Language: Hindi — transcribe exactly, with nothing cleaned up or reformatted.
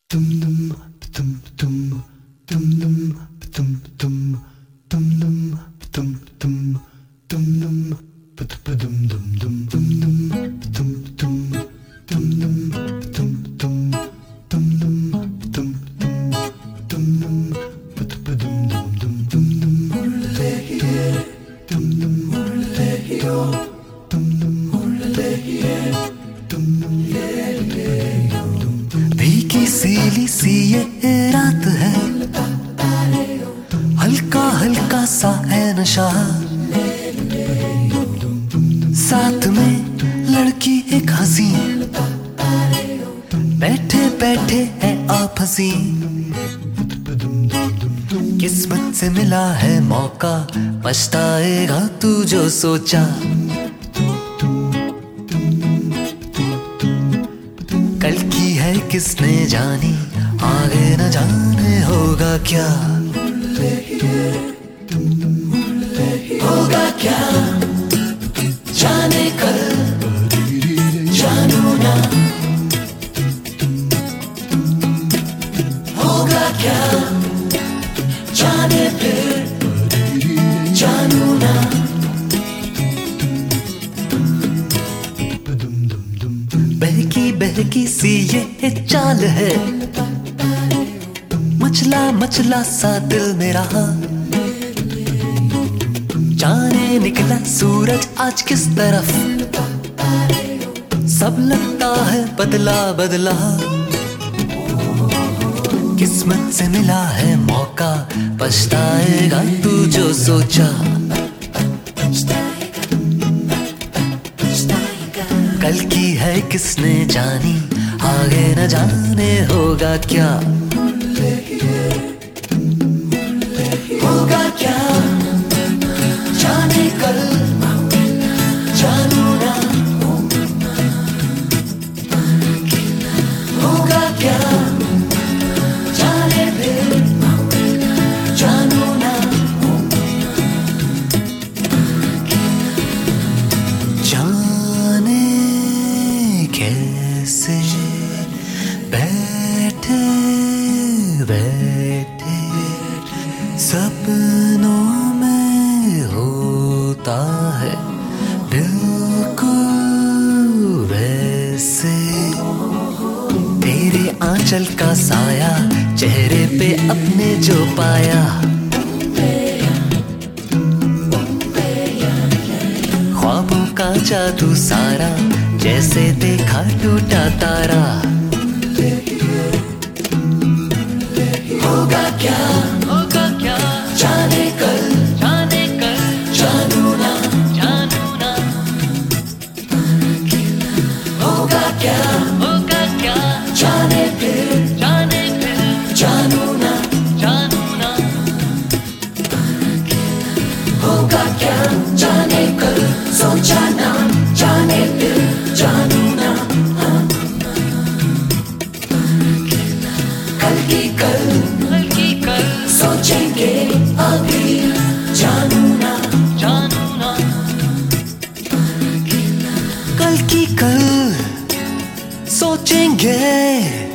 भीगी सीली सी ये रात है, हल्का हल्का सा है नशा, साथ में लड़की एक हंसी, बैठे बैठे है आप हंसी। किस्मत से मिला है मौका, पछताएगा तू जो सोचा। कल की है किसने जानी, आगे न जाने होगा क्या, होगा क्या जाने कल, जानू ना होगा क्या, जाने फिर जानू ना। बहकी बहकी सी ये चाल है, मचला मचला सा दिल मेरा, जाने निकला सूरज आज किस तरफ, सब लगता है बदला बदला। किस्मत से मिला है मौका, पछताएगा तू जो सोचा। कल की है किसने जानी, आगे न जाने होगा क्या, होगा क्या जाने कल, जानू ना होगा क्या, जाने फिर जानू ना। जाने कैसे बैठे बैठे सपनों में होता है बिल्कुल वैसे। तेरे आंचल का साया चेहरे पे अपने जो पाया, ख्वाबों का जादू सारा, जैसे देखा टूटा तारा। होगा क्या, होगा क्या जाने कल, जाने कल जानू ना, जानू ना होगा क्या, होगा क्या जाने फिर, जाने फिर जानू ना, जानू ना होगा क्या जाने कल, सोचा ना जाने फिर जानू ना। कल की कल, कल की कल सोचेंगे अभी, जानू ना, जानू ना कल की कल सोचेंगे।